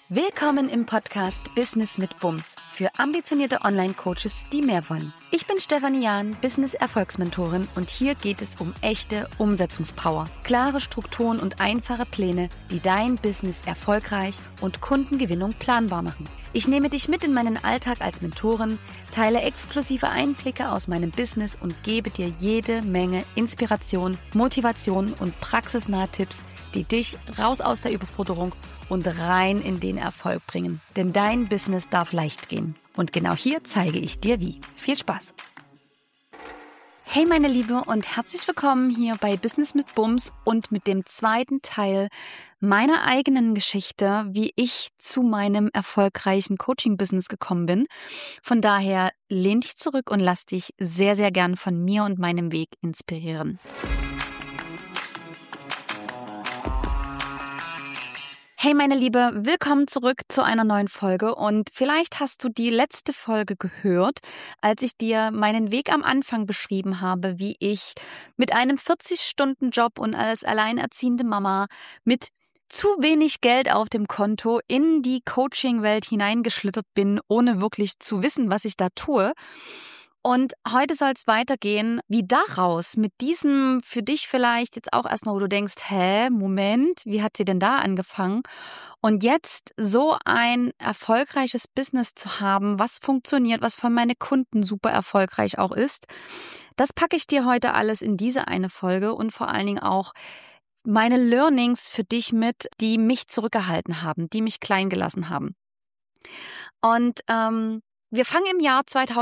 Willkommen im Podcast Business mit Bums für ambitionierte Online-Coaches, die mehr wollen. Ich bin Stefanie Jahn, Business-Erfolgsmentorin und hier geht es um echte Umsetzungspower, klare Strukturen und einfache Pläne, die dein Business erfolgreich und Kundengewinnung planbar machen. Ich nehme dich mit in meinen Alltag als Mentorin, teile exklusive Einblicke aus meinem Business und gebe dir jede Menge Inspiration, Motivation und praxisnahe Tipps, die dich raus aus der Überforderung und rein in den Erfolg bringen. Denn dein Business darf leicht gehen. Und genau hier zeige ich dir wie. Viel Spaß! Hey meine Liebe und herzlich willkommen hier bei Business mit Bums und mit dem zweiten Teil meiner eigenen Geschichte, wie ich zu meinem erfolgreichen Coaching-Business gekommen bin. Von daher lehn dich zurück und lass dich sehr, sehr gern von mir und meinem Weg inspirieren. Hey meine Liebe, willkommen zurück zu einer neuen Folge und vielleicht hast du die letzte Folge gehört, als ich dir meinen Weg am Anfang beschrieben habe, wie ich mit einem 40-Stunden-Job und als alleinerziehende Mama mit zu wenig Geld auf dem Konto in die Coaching-Welt hineingeschlittert bin, ohne wirklich zu wissen, was ich da tue. Und heute soll es weitergehen, wie daraus, mit diesem für dich vielleicht jetzt auch erstmal, wo du denkst, Moment, wie hat sie denn da angefangen? Und jetzt so ein erfolgreiches Business zu haben, was funktioniert, was von meinen Kunden super erfolgreich auch ist, das packe ich dir heute alles in diese eine Folge und vor allen Dingen auch meine Learnings für dich mit, die mich zurückgehalten haben, die mich klein gelassen haben. Und wir fangen im Jahr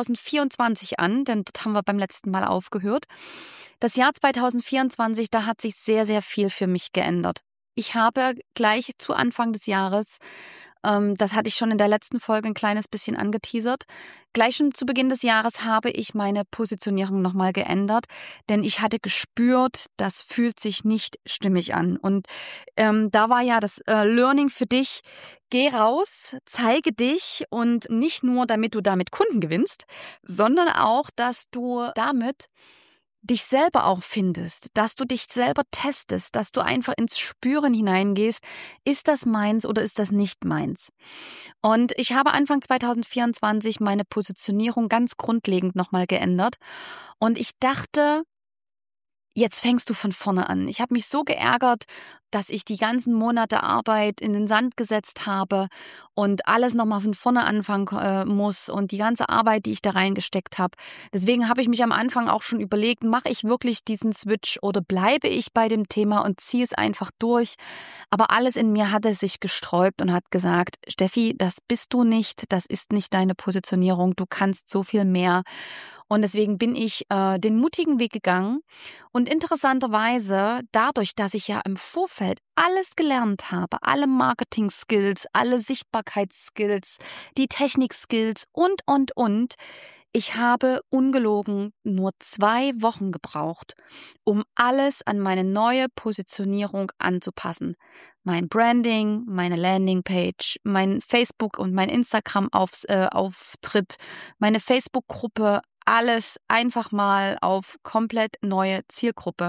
2024 an, denn dort haben wir beim letzten Mal aufgehört. Das Jahr 2024, da hat sich sehr, sehr viel für mich geändert. Ich habe gleich zu Anfang des Jahres, das hatte ich schon in der letzten Folge ein kleines bisschen angeteasert, gleich schon zu Beginn des Jahres habe ich meine Positionierung nochmal geändert, denn ich hatte gespürt, das fühlt sich nicht stimmig an. Und da war ja das Learning für dich, geh raus, zeige dich und nicht nur, damit du damit Kunden gewinnst, sondern auch, dass du damit dich selber auch findest, dass du dich selber testest, dass du einfach ins Spüren hineingehst, ist das meins oder ist das nicht meins? Und ich habe Anfang 2024 meine Positionierung ganz grundlegend nochmal geändert und ich dachte, jetzt fängst du von vorne an. Ich habe mich so geärgert, dass ich die ganzen Monate Arbeit in den Sand gesetzt habe und alles nochmal von vorne anfangen muss und die ganze Arbeit, die ich da reingesteckt habe. Deswegen habe ich mich am Anfang auch schon überlegt, mache ich wirklich diesen Switch oder bleibe ich bei dem Thema und ziehe es einfach durch. Aber alles in mir hatte sich gesträubt und hat gesagt, Steffi, das bist du nicht, das ist nicht deine Positionierung, du kannst so viel mehr. Und deswegen bin ich den mutigen Weg gegangen. Und interessanterweise, dadurch, dass ich ja im Vorfeld alles gelernt habe, alle Marketing-Skills, alle Sichtbarkeitsskills, die Technik-Skills und, ich habe ungelogen nur 2 Wochen gebraucht, um alles an meine neue Positionierung anzupassen. Mein Branding, meine Landingpage, mein Facebook und mein Instagram-Auftritt, meine Facebook-Gruppe, alles einfach mal auf komplett neue Zielgruppe.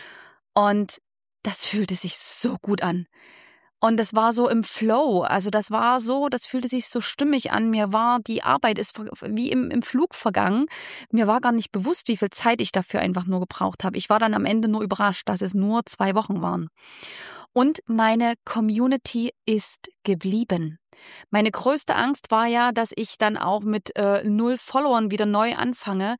Und das fühlte sich so gut an. Und das war so im Flow, also das fühlte sich so stimmig an. Mir war die Arbeit ist wie im Flug vergangen. Mir war gar nicht bewusst, wie viel Zeit ich dafür einfach nur gebraucht habe. Ich war dann am Ende nur überrascht, dass es nur 2 Wochen waren. Und meine Community ist geblieben. Meine größte Angst war ja, dass ich dann auch mit 0 Followern wieder neu anfange.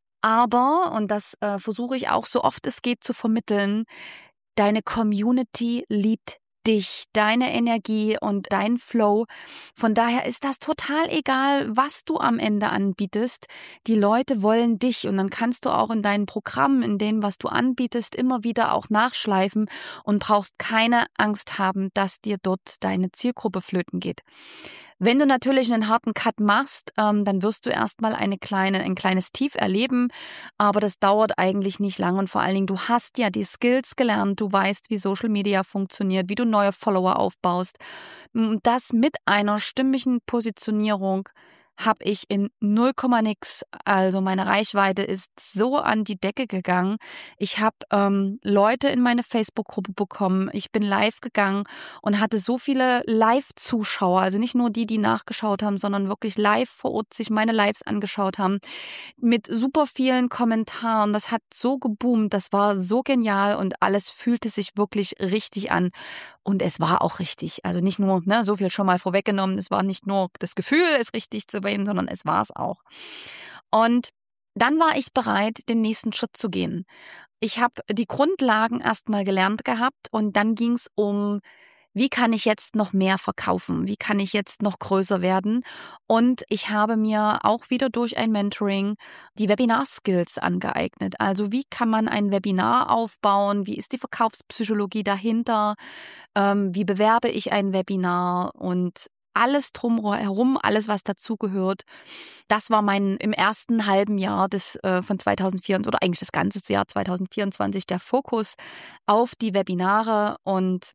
Aber, und das versuche ich auch so oft es geht zu vermitteln, deine Community liebt dich, deine Energie und dein Flow. Von daher ist das total egal, was du am Ende anbietest. Die Leute wollen dich und dann kannst du auch in deinen Programmen, in dem, was du anbietest, immer wieder auch nachschleifen und brauchst keine Angst haben, dass dir dort deine Zielgruppe flöten geht. Wenn du natürlich einen harten Cut machst, dann wirst du erstmal ein kleines Tief erleben, aber das dauert eigentlich nicht lang und vor allen Dingen, du hast ja die Skills gelernt, du weißt, wie Social Media funktioniert, wie du neue Follower aufbaust. Das mit einer stimmigen Positionierung habe ich in 0, nix. Also meine Reichweite ist so an die Decke gegangen. Ich habe Leute in meine Facebook-Gruppe bekommen. Ich bin live gegangen und hatte so viele Live-Zuschauer. Also nicht nur die, die nachgeschaut haben, sondern wirklich live vor Ort sich meine Lives angeschaut haben. Mit super vielen Kommentaren. Das hat so geboomt. Das war so genial und alles fühlte sich wirklich richtig an. Und es war auch richtig. Also nicht nur, so viel schon mal vorweggenommen. Es war nicht nur das Gefühl, es richtig zu wählen, sondern es war es auch. Und dann war ich bereit, den nächsten Schritt zu gehen. Ich habe die Grundlagen erstmal gelernt gehabt und dann ging es um, wie kann ich jetzt noch mehr verkaufen? Wie kann ich jetzt noch größer werden? Und ich habe mir auch wieder durch ein Mentoring die Webinar-Skills angeeignet. Also wie kann man ein Webinar aufbauen? Wie ist die Verkaufspsychologie dahinter? Wie bewerbe ich ein Webinar? Und alles drumherum, alles, was dazugehört. Das war im ersten halben Jahr von 2024 oder eigentlich das ganze Jahr 2024 der Fokus auf die Webinare und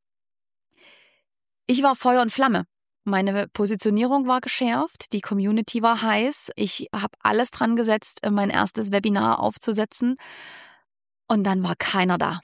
ich war Feuer und Flamme. Meine Positionierung war geschärft, die Community war heiß. Ich habe alles dran gesetzt, mein erstes Webinar aufzusetzen. Und dann war keiner da.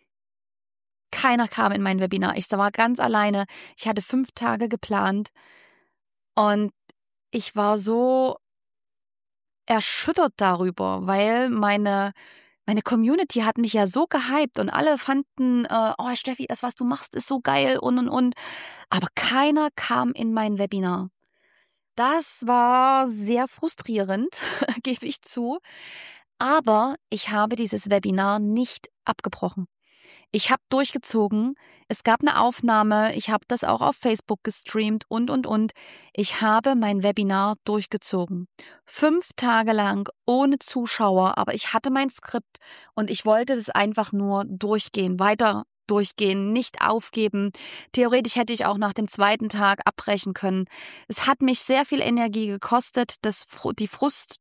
Keiner kam in mein Webinar. Ich war ganz alleine. Ich hatte 5 Tage geplant. Und ich war so erschüttert darüber, weil meine Community hat mich ja so gehypt und alle fanden, oh Steffi, das, was du machst, ist so geil und. Aber keiner kam in mein Webinar. Das war sehr frustrierend, gebe ich zu. Aber ich habe dieses Webinar nicht abgebrochen. Ich habe durchgezogen. Es gab eine Aufnahme. Ich habe das auch auf Facebook gestreamt und. Ich habe mein Webinar durchgezogen. 5 Tage lang ohne Zuschauer, aber ich hatte mein Skript und ich wollte das einfach nur durchgehen, weiter durchgehen, nicht aufgeben. Theoretisch hätte ich auch nach dem 2. Tag abbrechen können. Es hat mich sehr viel Energie gekostet. Der Frust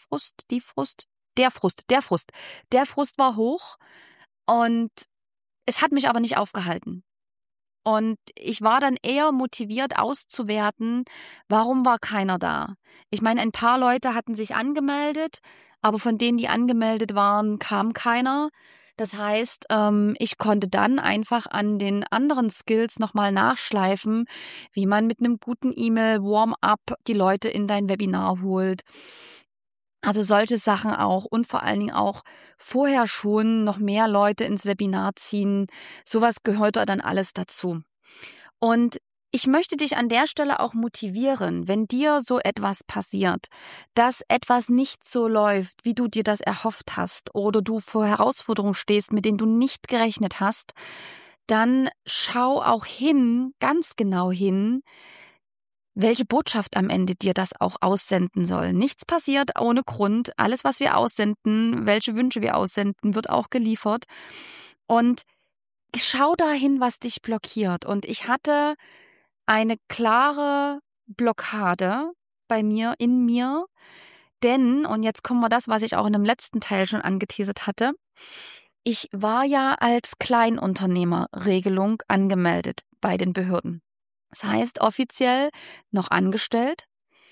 war hoch und es hat mich aber nicht aufgehalten. Und ich war dann eher motiviert auszuwerten, warum war keiner da? Ich meine, ein paar Leute hatten sich angemeldet, aber von denen, die angemeldet waren, kam keiner. Das heißt, ich konnte dann einfach an den anderen Skills nochmal nachschleifen, wie man mit einem guten E-Mail-Warm-up die Leute in dein Webinar holt. Also solche Sachen auch und vor allen Dingen auch vorher schon noch mehr Leute ins Webinar ziehen. Sowas gehört da dann alles dazu. Und ich möchte dich an der Stelle auch motivieren, wenn dir so etwas passiert, dass etwas nicht so läuft, wie du dir das erhofft hast oder du vor Herausforderungen stehst, mit denen du nicht gerechnet hast, dann schau auch hin, ganz genau hin, welche Botschaft am Ende dir das auch aussenden soll. Nichts passiert ohne Grund. Alles, was wir aussenden, welche Wünsche wir aussenden, wird auch geliefert. Und schau dahin, was dich blockiert. Und ich hatte eine klare Blockade in mir. Denn, und jetzt kommen wir das, was ich auch in dem letzten Teil schon angeteasert hatte, ich war ja als Kleinunternehmerregelung angemeldet bei den Behörden. Das heißt, offiziell noch angestellt,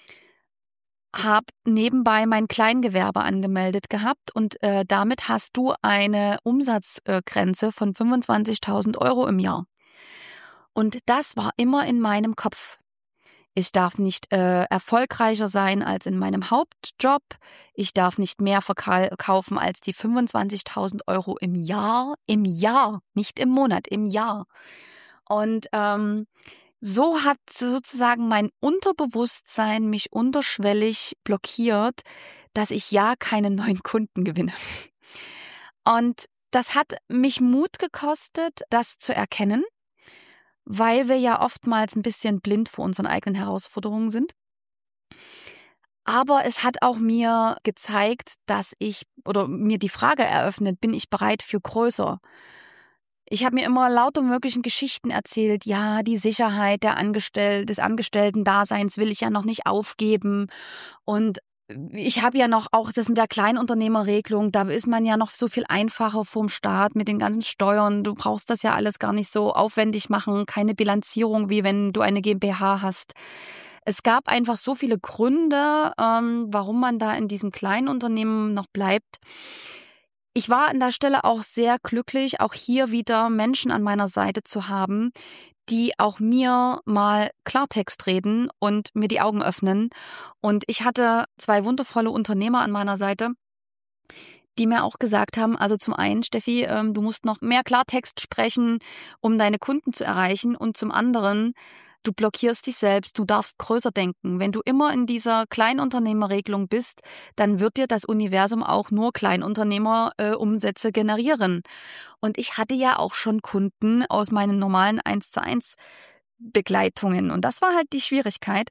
habe nebenbei mein Kleingewerbe angemeldet gehabt und damit hast du eine Umsatzgrenze von 25.000 € im Jahr. Und das war immer in meinem Kopf. Ich darf nicht erfolgreicher sein als in meinem Hauptjob. Ich darf nicht mehr verkaufen als die 25.000 € im Jahr, nicht im Monat, im Jahr. Und so hat sozusagen mein Unterbewusstsein mich unterschwellig blockiert, dass ich ja keine neuen Kunden gewinne. Und das hat mich Mut gekostet, das zu erkennen, weil wir ja oftmals ein bisschen blind vor unseren eigenen Herausforderungen sind. Aber es hat auch mir gezeigt, mir die Frage eröffnet, bin ich bereit für größer? Ich habe mir immer lauter möglichen Geschichten erzählt. Ja, die Sicherheit des Angestellten-Daseins will ich ja noch nicht aufgeben. Und ich habe ja noch auch das mit der Kleinunternehmerregelung, da ist man ja noch so viel einfacher vom Staat mit den ganzen Steuern. Du brauchst das ja alles gar nicht so aufwendig machen, keine Bilanzierung, wie wenn du eine GmbH hast. Es gab einfach so viele Gründe, warum man da in diesem kleinen Unternehmen noch bleibt. Ich war an der Stelle auch sehr glücklich, auch hier wieder Menschen an meiner Seite zu haben, die auch mir mal Klartext reden und mir die Augen öffnen. Und ich hatte 2 wundervolle Unternehmer an meiner Seite, die mir auch gesagt haben, also zum einen, Steffi, du musst noch mehr Klartext sprechen, um deine Kunden zu erreichen. Und zum anderen, du blockierst dich selbst, du darfst größer denken. Wenn du immer in dieser Kleinunternehmerregelung bist, dann wird dir das Universum auch nur Kleinunternehmer-Umsätze generieren. Und ich hatte ja auch schon Kunden aus meinen normalen 1:1 Begleitungen. Und das war halt die Schwierigkeit,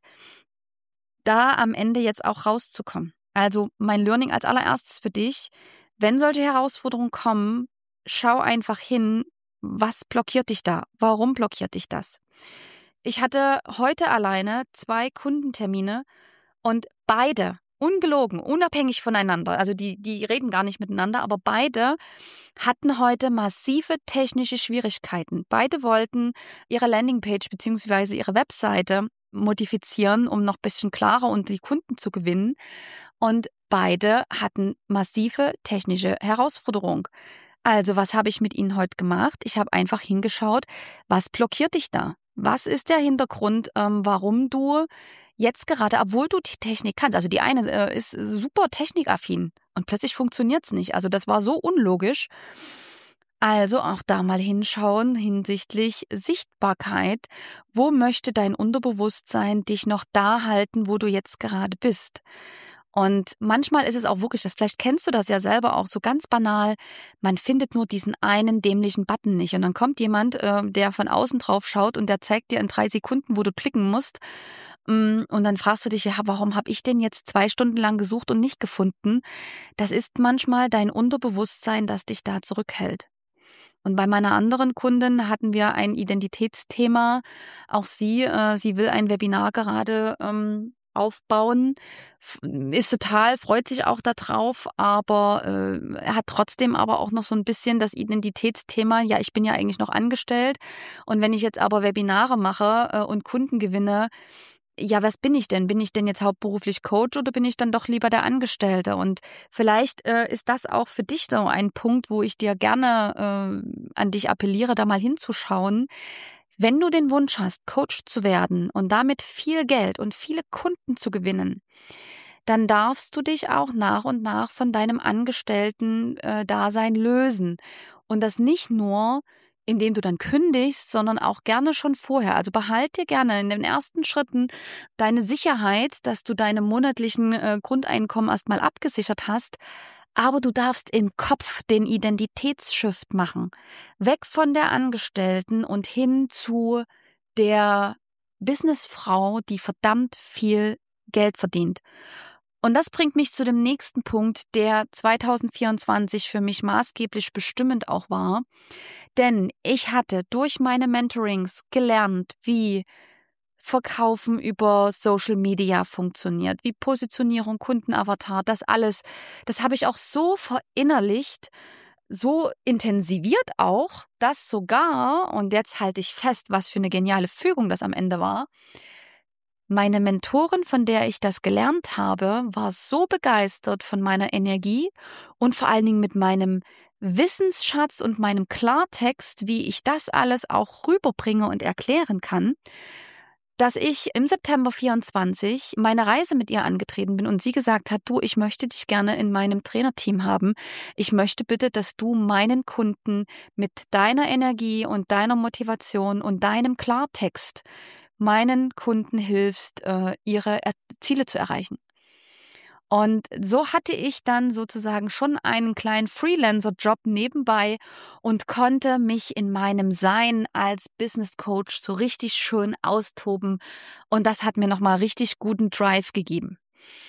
da am Ende jetzt auch rauszukommen. Also mein Learning als allererstes für dich: Wenn solche Herausforderungen kommen, schau einfach hin, was blockiert dich da? Warum blockiert dich das? Ich hatte heute alleine 2 Kundentermine und beide, ungelogen, unabhängig voneinander, also die reden gar nicht miteinander, aber beide hatten heute massive technische Schwierigkeiten. Beide wollten ihre Landingpage bzw. ihre Webseite modifizieren, um noch ein bisschen klarer und die Kunden zu gewinnen. Und beide hatten massive technische Herausforderungen. Also, was habe ich mit ihnen heute gemacht? Ich habe einfach hingeschaut, was blockiert dich da? Was ist der Hintergrund, warum du jetzt gerade, obwohl du die Technik kannst, also die eine ist super technikaffin und plötzlich funktioniert es nicht. Also das war so unlogisch. Also auch da mal hinschauen hinsichtlich Sichtbarkeit. Wo möchte dein Unterbewusstsein dich noch da halten, wo du jetzt gerade bist? Und manchmal ist es auch wirklich, vielleicht kennst du das ja selber auch so ganz banal, man findet nur diesen einen dämlichen Button nicht. Und dann kommt jemand, der von außen drauf schaut und der zeigt dir in 3 Sekunden, wo du klicken musst. Und dann fragst du dich, ja, warum habe ich den jetzt 2 Stunden lang gesucht und nicht gefunden? Das ist manchmal dein Unterbewusstsein, das dich da zurückhält. Und bei meiner anderen Kundin hatten wir ein Identitätsthema. Auch sie will ein Webinar gerade aufbauen, freut sich auch darauf, aber er hat trotzdem aber auch noch so ein bisschen das Identitätsthema, ja, ich bin ja eigentlich noch angestellt und wenn ich jetzt aber Webinare mache und Kunden gewinne, ja, was bin ich denn? Bin ich denn jetzt hauptberuflich Coach oder bin ich dann doch lieber der Angestellte? Und vielleicht ist das auch für dich so ein Punkt, wo ich dir gerne an dich appelliere, da mal hinzuschauen. Wenn du den Wunsch hast, Coach zu werden und damit viel Geld und viele Kunden zu gewinnen, dann darfst du dich auch nach und nach von deinem Angestellten-Dasein lösen. Und das nicht nur, indem du dann kündigst, sondern auch gerne schon vorher. Also behalte dir gerne in den ersten Schritten deine Sicherheit, dass du deine monatlichen Grundeinkommen erstmal abgesichert hast. Aber du darfst im Kopf den Identitätsshift machen. Weg von der Angestellten und hin zu der Businessfrau, die verdammt viel Geld verdient. Und das bringt mich zu dem nächsten Punkt, der 2024 für mich maßgeblich bestimmend auch war. Denn ich hatte durch meine Mentorings gelernt, wie Verkaufen über Social Media funktioniert, wie Positionierung, Kundenavatar, das alles, das habe ich auch so verinnerlicht, so intensiviert auch, dass sogar, und jetzt halte ich fest, was für eine geniale Fügung das am Ende war, meine Mentorin, von der ich das gelernt habe, war so begeistert von meiner Energie und vor allen Dingen mit meinem Wissensschatz und meinem Klartext, wie ich das alles auch rüberbringe und erklären kann, dass ich im September 24 meine Reise mit ihr angetreten bin und sie gesagt hat, du, ich möchte dich gerne in meinem Trainerteam haben. Ich möchte bitte, dass du meinen Kunden mit deiner Energie und deiner Motivation und deinem Klartext meinen Kunden hilfst, ihre Ziele zu erreichen. Und so hatte ich dann sozusagen schon einen kleinen Freelancer-Job nebenbei und konnte mich in meinem Sein als Business Coach so richtig schön austoben. Und das hat mir nochmal richtig guten Drive gegeben.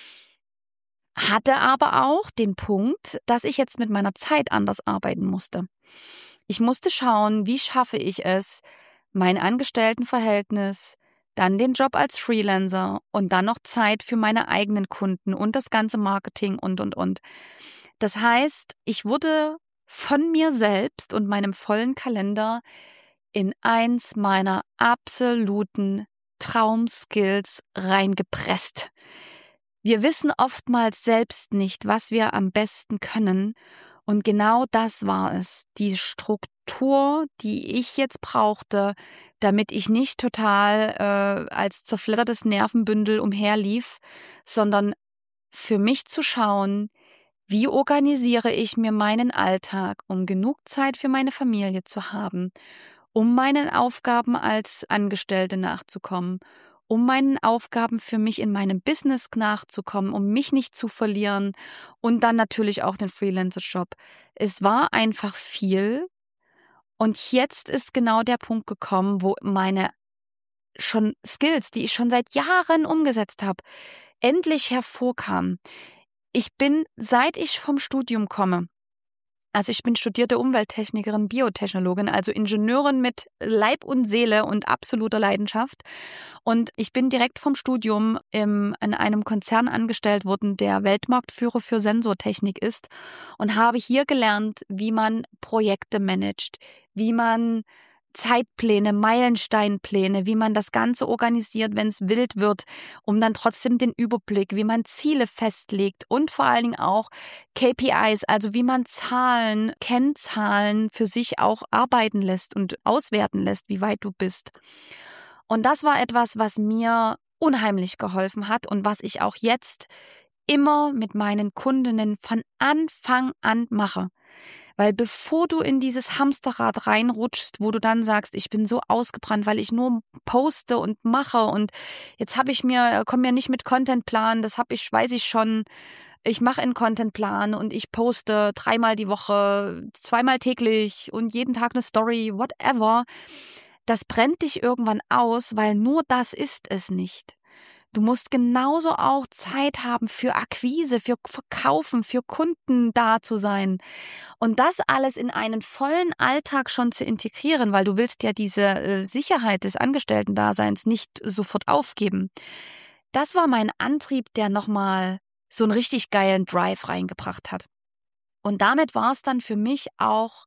Hatte aber auch den Punkt, dass ich jetzt mit meiner Zeit anders arbeiten musste. Ich musste schauen, wie schaffe ich es, mein Angestelltenverhältnis, dann den Job als Freelancer und dann noch Zeit für meine eigenen Kunden und das ganze Marketing und. Das heißt, ich wurde von mir selbst und meinem vollen Kalender in eins meiner absoluten Traumskills reingepresst. Wir wissen oftmals selbst nicht, was wir am besten können. Und genau das war es. Die Struktur, die ich jetzt brauchte, damit ich nicht total als zerfleddertes Nervenbündel umherlief, sondern für mich zu schauen, wie organisiere ich mir meinen Alltag, um genug Zeit für meine Familie zu haben, um meinen Aufgaben als Angestellte nachzukommen, um meinen Aufgaben für mich in meinem Business nachzukommen, um mich nicht zu verlieren und dann natürlich auch den Freelancer-Job. Es war einfach viel und jetzt ist genau der Punkt gekommen, wo meine schon Skills, die ich schon seit Jahren umgesetzt habe, endlich hervorkamen. Ich bin, seit ich vom Studium komme, also ich bin studierte Umwelttechnikerin, Biotechnologin, also Ingenieurin mit Leib und Seele und absoluter Leidenschaft. Und ich bin direkt vom Studium in einem Konzern angestellt worden, der Weltmarktführer für Sensortechnik ist und habe hier gelernt, wie man Projekte managt, wie man Zeitpläne, Meilensteinpläne, wie man das Ganze organisiert, wenn es wild wird, um dann trotzdem den Überblick, wie man Ziele festlegt und vor allen Dingen auch KPIs, also wie man Zahlen, Kennzahlen für sich auch arbeiten lässt und auswerten lässt, wie weit du bist. Und das war etwas, was mir unheimlich geholfen hat und was ich auch jetzt immer mit meinen Kundinnen von Anfang an mache. Weil bevor du in dieses Hamsterrad reinrutschst, wo du dann sagst, ich bin so ausgebrannt, weil ich nur poste und mache und jetzt komme mir nicht mit Contentplan, weiß ich schon. Ich mache einen Contentplan und ich poste 3-mal die Woche, 2-mal täglich und jeden Tag eine Story, whatever. Das brennt dich irgendwann aus, weil nur das ist es nicht. Du musst genauso auch Zeit haben für Akquise, für Verkaufen, für Kunden da zu sein. Und das alles in einen vollen Alltag schon zu integrieren, weil du willst ja diese Sicherheit des Angestellten-Daseins nicht sofort aufgeben. Das war mein Antrieb, der nochmal so einen richtig geilen Drive reingebracht hat. Und damit war es dann für mich auch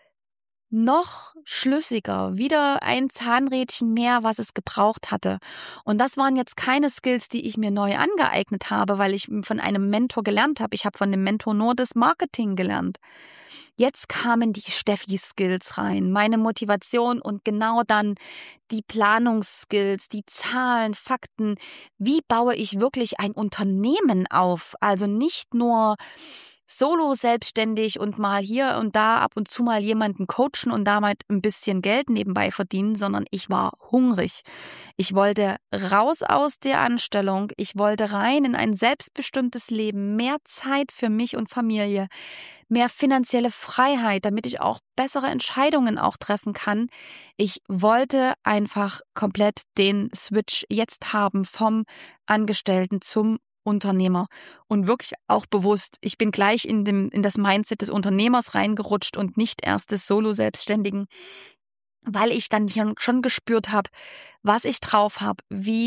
noch schlüssiger, wieder ein Zahnrädchen mehr, was es gebraucht hatte. Und das waren jetzt keine Skills, die ich mir neu angeeignet habe, weil ich von einem Mentor gelernt habe. Ich habe von dem Mentor nur das Marketing gelernt. Jetzt kamen die Steffi-Skills rein, meine Motivation und genau dann die Planungsskills, die Zahlen, Fakten. Wie baue ich wirklich ein Unternehmen auf? Also nicht nur solo selbstständig und mal hier und da ab und zu mal jemanden coachen und damit ein bisschen Geld nebenbei verdienen, sondern ich war hungrig. Ich wollte raus aus der Anstellung, ich wollte rein in ein selbstbestimmtes Leben, mehr Zeit für mich und Familie, mehr finanzielle Freiheit, damit ich auch bessere Entscheidungen auch treffen kann. Ich wollte einfach komplett den Switch jetzt haben vom Angestellten zum Unternehmer und wirklich auch bewusst. Ich bin gleich in das Mindset des Unternehmers reingerutscht und nicht erst des Solo-Selbstständigen, weil ich dann schon gespürt habe, was ich drauf habe,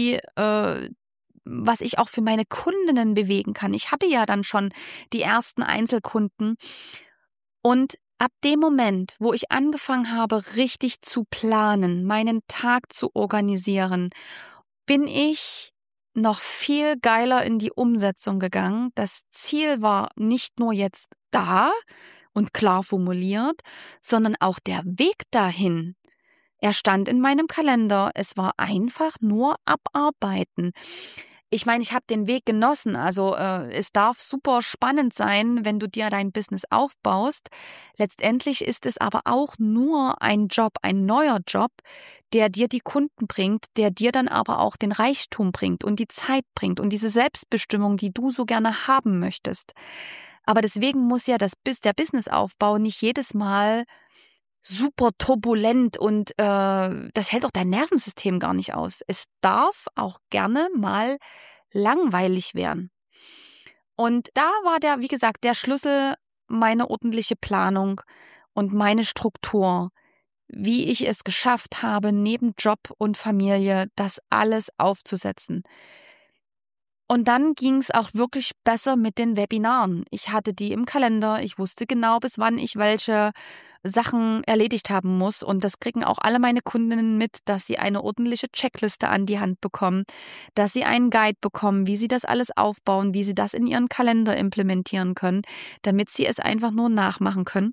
was ich auch für meine Kundinnen bewegen kann. Ich hatte ja dann schon die ersten Einzelkunden und ab dem Moment, wo ich angefangen habe, richtig zu planen, meinen Tag zu organisieren, bin ich noch viel geiler in die Umsetzung gegangen. Das Ziel war nicht nur jetzt da und klar formuliert, sondern auch der Weg dahin. Er stand in meinem Kalender. Es war einfach nur abarbeiten. Ich meine, ich habe den Weg genossen. Also es darf super spannend sein, wenn du dir dein Business aufbaust. Letztendlich ist es aber auch nur ein Job, ein neuer Job, der dir die Kunden bringt, der dir dann aber auch den Reichtum bringt und die Zeit bringt und diese Selbstbestimmung, die du so gerne haben möchtest. Aber deswegen muss ja der Businessaufbau nicht jedes Mal super turbulent und das hält auch dein Nervensystem gar nicht aus. Es darf auch gerne mal langweilig werden. Und da war wie gesagt, der Schlüssel meine ordentliche Planung und meine Struktur, wie ich es geschafft habe, neben Job und Familie das alles aufzusetzen. Und dann ging es auch wirklich besser mit den Webinaren. Ich hatte die im Kalender, ich wusste genau, bis wann ich welche Sachen erledigt haben muss. Und das kriegen auch alle meine Kundinnen mit, dass sie eine ordentliche Checkliste an die Hand bekommen, dass sie einen Guide bekommen, wie sie das alles aufbauen, wie sie das in ihren Kalender implementieren können, damit sie es einfach nur nachmachen können.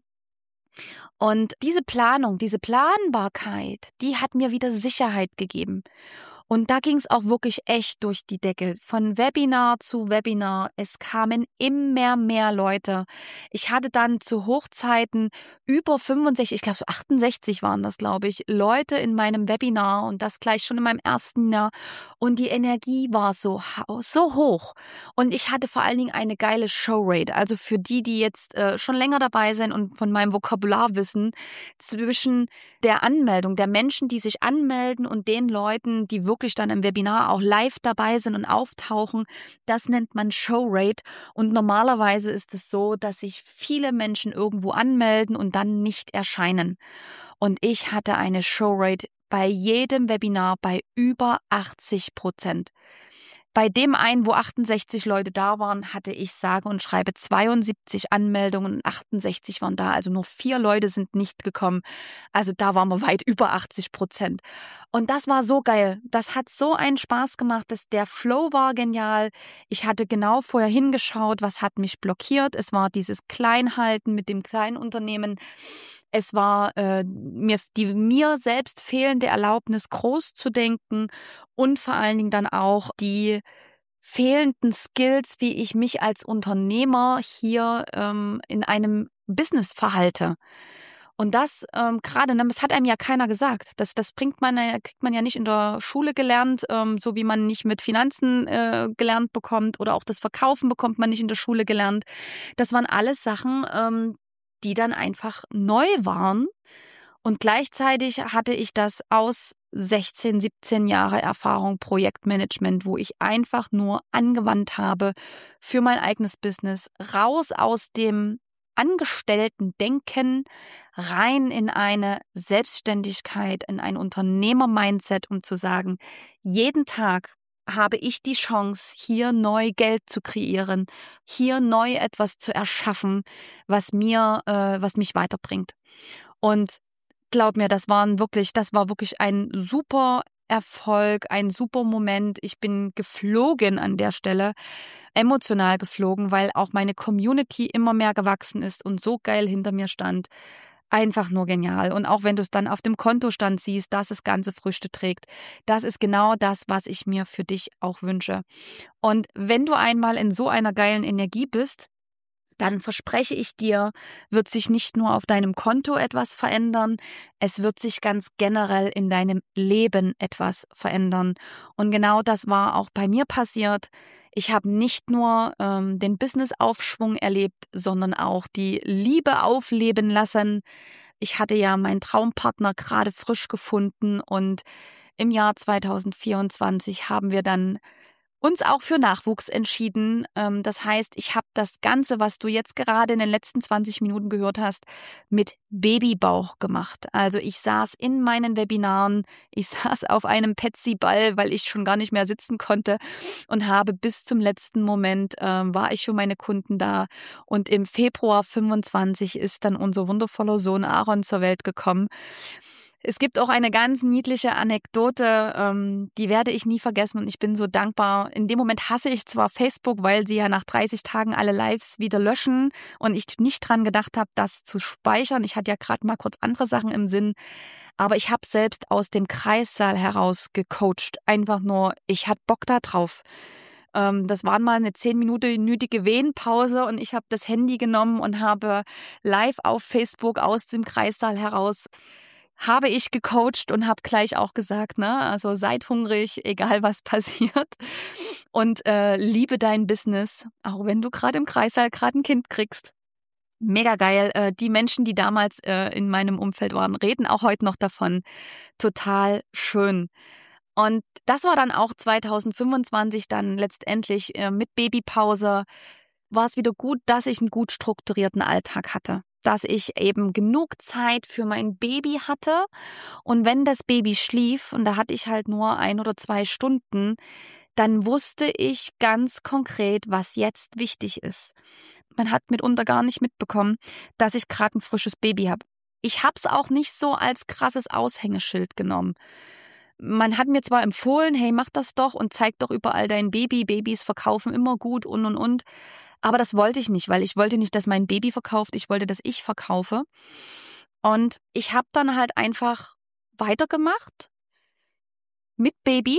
Und diese Planung, diese Planbarkeit, die hat mir wieder Sicherheit gegeben. Und da ging es auch wirklich echt durch die Decke. Von Webinar zu Webinar. Es kamen immer mehr Leute. Ich hatte dann zu Hochzeiten über 65, ich glaube so 68 waren das, glaube ich, Leute in meinem Webinar und das gleich schon in meinem ersten Jahr. Und die Energie war so hoch. Und ich hatte vor allen Dingen eine geile Showrate. Also für die jetzt schon länger dabei sind und von meinem Vokabular wissen, zwischen der Anmeldung der Menschen, die sich anmelden und den Leuten, die wirklich dann im Webinar auch live dabei sind und auftauchen, das nennt man Showrate. Und normalerweise ist es so, dass sich viele Menschen irgendwo anmelden und dann nicht erscheinen. Und ich hatte eine Showrate bei jedem Webinar bei über 80%. Bei dem einen, wo 68 Leute da waren, hatte ich sage und schreibe 72 Anmeldungen und 68 waren da. Also nur 4 Leute sind nicht gekommen. Also da waren wir weit über 80%. Und das war so geil. Das hat so einen Spaß gemacht. Der Flow war genial. Ich hatte genau vorher hingeschaut, was hat mich blockiert. Es war dieses Kleinhalten mit dem kleinen Unternehmen. Es war mir selbst fehlende Erlaubnis, groß zu denken und vor allen Dingen dann auch die fehlenden Skills, wie ich mich als Unternehmer hier in einem Business verhalte. Und das gerade, das hat einem ja keiner gesagt. Das kriegt man ja nicht in der Schule gelernt, so wie man nicht mit Finanzen gelernt bekommt oder auch das Verkaufen bekommt man nicht in der Schule gelernt. Das waren alles Sachen, die dann einfach neu waren. Und gleichzeitig hatte ich das aus 16, 17 Jahre Erfahrung Projektmanagement, wo ich einfach nur angewandt habe für mein eigenes Business, raus aus dem Angestellten-Denken, rein in eine Selbstständigkeit, in ein Unternehmer-Mindset, um zu sagen, jeden Tag habe ich die Chance, hier neu Geld zu kreieren, hier neu etwas zu erschaffen, was mich weiterbringt. Und glaub mir, das war wirklich ein super Erfolg, ein super Moment. Ich bin geflogen an der Stelle, emotional geflogen, weil auch meine Community immer mehr gewachsen ist und so geil hinter mir stand. Einfach nur genial. Und auch wenn du es dann auf dem Kontostand siehst, dass es ganze Früchte trägt, das ist genau das, was ich mir für dich auch wünsche. Und wenn du einmal in so einer geilen Energie bist, dann verspreche ich dir, wird sich nicht nur auf deinem Konto etwas verändern, es wird sich ganz generell in deinem Leben etwas verändern. Und genau das war auch bei mir passiert. Ich habe nicht nur den Business-Aufschwung erlebt, sondern auch die Liebe aufleben lassen. Ich hatte ja meinen Traumpartner gerade frisch gefunden und im Jahr 2024 haben wir dann uns auch für Nachwuchs entschieden. Das heißt, ich habe das Ganze, was du jetzt gerade in den letzten 20 Minuten gehört hast, mit Babybauch gemacht. Also ich saß in meinen Webinaren, ich saß auf einem Petsy-Ball, weil ich schon gar nicht mehr sitzen konnte und habe bis zum letzten Moment war ich für meine Kunden da. Und im Februar 25 ist dann unser wundervoller Sohn Aaron zur Welt gekommen. Es gibt auch eine ganz niedliche Anekdote, die werde ich nie vergessen und ich bin so dankbar. In dem Moment hasse ich zwar Facebook, weil sie ja nach 30 Tagen alle Lives wieder löschen und ich nicht dran gedacht habe, das zu speichern. Ich hatte ja gerade mal kurz andere Sachen im Sinn, aber ich habe selbst aus dem Kreissaal heraus gecoacht. Einfach nur, ich hatte Bock da drauf. Das war mal eine 10-minütige Wehenpause und ich habe das Handy genommen und habe live auf Facebook aus dem Kreissaal heraus habe ich gecoacht und habe gleich auch gesagt, ne, also seid hungrig, egal was passiert und liebe dein Business, auch wenn du gerade im Kreissaal gerade ein Kind kriegst. Mega geil. Die Menschen, die damals in meinem Umfeld waren, reden auch heute noch davon. Total schön. Und das war dann auch 2025 dann letztendlich mit Babypause war es wieder gut, dass ich einen gut strukturierten Alltag hatte. Dass ich eben genug Zeit für mein Baby hatte. Und wenn das Baby schlief, und da hatte ich halt nur 1 oder 2 Stunden, dann wusste ich ganz konkret, was jetzt wichtig ist. Man hat mitunter gar nicht mitbekommen, dass ich gerade ein frisches Baby habe. ich habe es auch nicht so als krasses Aushängeschild genommen. Man hat mir zwar empfohlen, hey, mach das doch und zeig doch überall dein Baby. Babys verkaufen immer gut und. Aber das wollte ich nicht, weil ich wollte nicht, dass mein Baby verkauft. Ich wollte, dass ich verkaufe. Und ich habe dann halt einfach weitergemacht mit Baby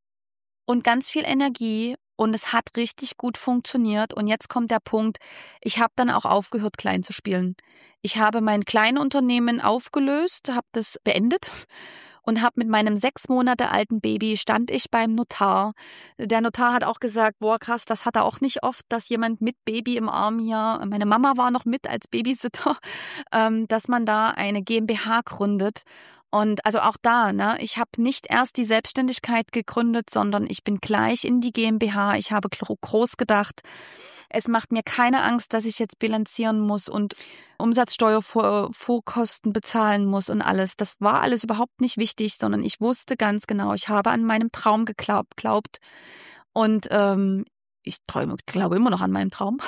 und ganz viel Energie. Und es hat richtig gut funktioniert. Und jetzt kommt der Punkt, ich habe dann auch aufgehört, klein zu spielen. Ich habe mein Kleinunternehmen aufgelöst, habe das beendet und habe mit meinem 6 Monate alten Baby, stand ich beim Notar. Der Notar hat auch gesagt, boah krass, das hat er auch nicht oft, dass jemand mit Baby im Arm hier, meine Mama war noch mit als Babysitter, dass man da eine GmbH gründet. Und also auch da, ne, ich habe nicht erst die Selbstständigkeit gegründet, sondern ich bin gleich in die GmbH. Ich habe groß gedacht. Es macht mir keine Angst, dass ich jetzt bilanzieren muss und Umsatzsteuervorkosten bezahlen muss und alles. Das war alles überhaupt nicht wichtig, sondern ich wusste ganz genau, ich habe an meinem Traum geglaubt und ich glaube immer noch an meinem Traum.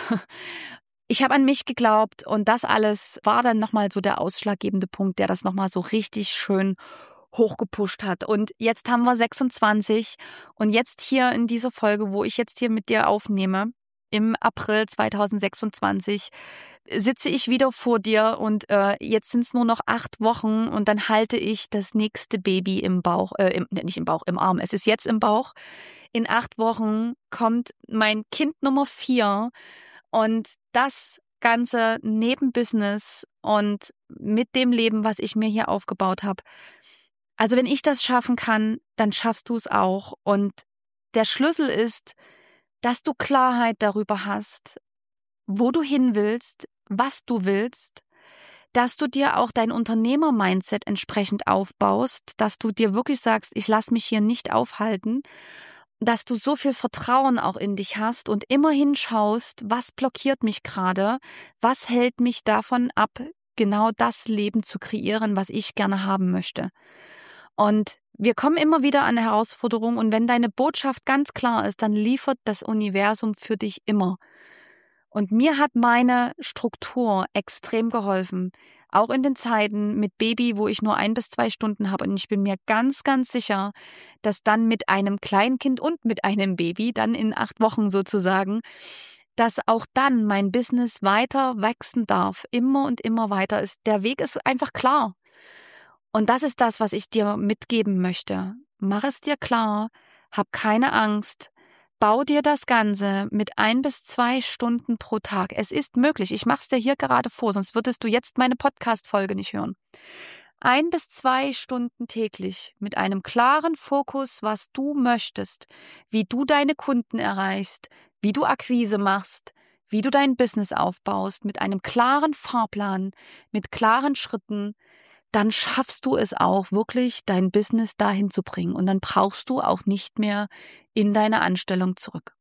Ich habe an mich geglaubt und das alles war dann nochmal so der ausschlaggebende Punkt, der das nochmal so richtig schön hochgepusht hat. Und jetzt haben wir 26 und jetzt hier in dieser Folge, wo ich jetzt hier mit dir aufnehme, im April 2026, sitze ich wieder vor dir und jetzt sind es nur noch 8 Wochen und dann halte ich das nächste Baby im Bauch, nicht im Bauch, im Arm. Es ist jetzt im Bauch. In 8 Wochen kommt mein Kind Nummer 4 und das Ganze neben Business und mit dem Leben, was ich mir hier aufgebaut habe. Also wenn ich das schaffen kann, dann schaffst du es auch. Und der Schlüssel ist, dass du Klarheit darüber hast, wo du hin willst, was du willst, dass du dir auch dein Unternehmer-Mindset entsprechend aufbaust, dass du dir wirklich sagst, ich lasse mich hier nicht aufhalten, dass du so viel Vertrauen auch in dich hast und immer hinschaust, was blockiert mich gerade, was hält mich davon ab, genau das Leben zu kreieren, was ich gerne haben möchte. Und wir kommen immer wieder an Herausforderungen und wenn deine Botschaft ganz klar ist, dann liefert das Universum für dich immer. Und mir hat meine Struktur extrem geholfen, auch in den Zeiten mit Baby, wo ich nur 1 bis 2 Stunden habe. Und ich bin mir ganz, ganz sicher, dass dann mit einem Kleinkind und mit einem Baby, dann in 8 Wochen sozusagen, dass auch dann mein Business weiter wachsen darf, immer und immer weiter ist. Der Weg ist einfach klar. Und das ist das, was ich dir mitgeben möchte. Mach es dir klar, hab keine Angst. Bau dir das Ganze mit 1 bis 2 Stunden pro Tag. Es ist möglich. Ich mache es dir hier gerade vor, sonst würdest du jetzt meine Podcast-Folge nicht hören. 1 bis 2 Stunden täglich mit einem klaren Fokus, was du möchtest, wie du deine Kunden erreichst, wie du Akquise machst, wie du dein Business aufbaust, mit einem klaren Fahrplan, mit klaren Schritten, dann schaffst du es auch wirklich, dein Business dahin zu bringen. Und dann brauchst du auch nicht mehr in deine Anstellung zurück.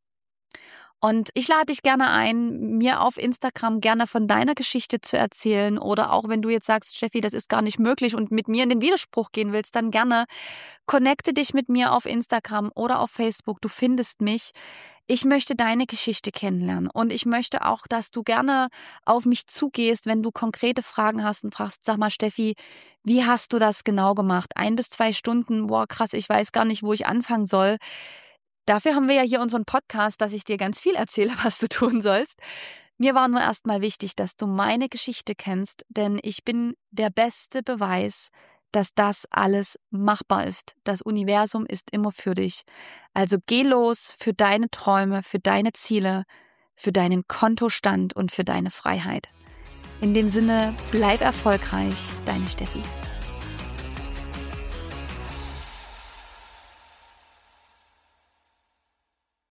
Und ich lade dich gerne ein, mir auf Instagram gerne von deiner Geschichte zu erzählen. Oder auch wenn du jetzt sagst, Steffi, das ist gar nicht möglich und mit mir in den Widerspruch gehen willst, dann gerne connecte dich mit mir auf Instagram oder auf Facebook. Du findest mich. Ich möchte deine Geschichte kennenlernen und ich möchte auch, dass du gerne auf mich zugehst, wenn du konkrete Fragen hast und fragst, sag mal Steffi, wie hast du das genau gemacht? 1 bis 2 Stunden, boah krass, ich weiß gar nicht, wo ich anfangen soll. Dafür haben wir ja hier unseren Podcast, dass ich dir ganz viel erzähle, was du tun sollst. Mir war nur erstmal wichtig, dass du meine Geschichte kennst, denn ich bin der beste Beweis, dass das alles machbar ist. Das Universum ist immer für dich. Also geh los für deine Träume, für deine Ziele, für deinen Kontostand und für deine Freiheit. In dem Sinne, bleib erfolgreich, deine Steffi.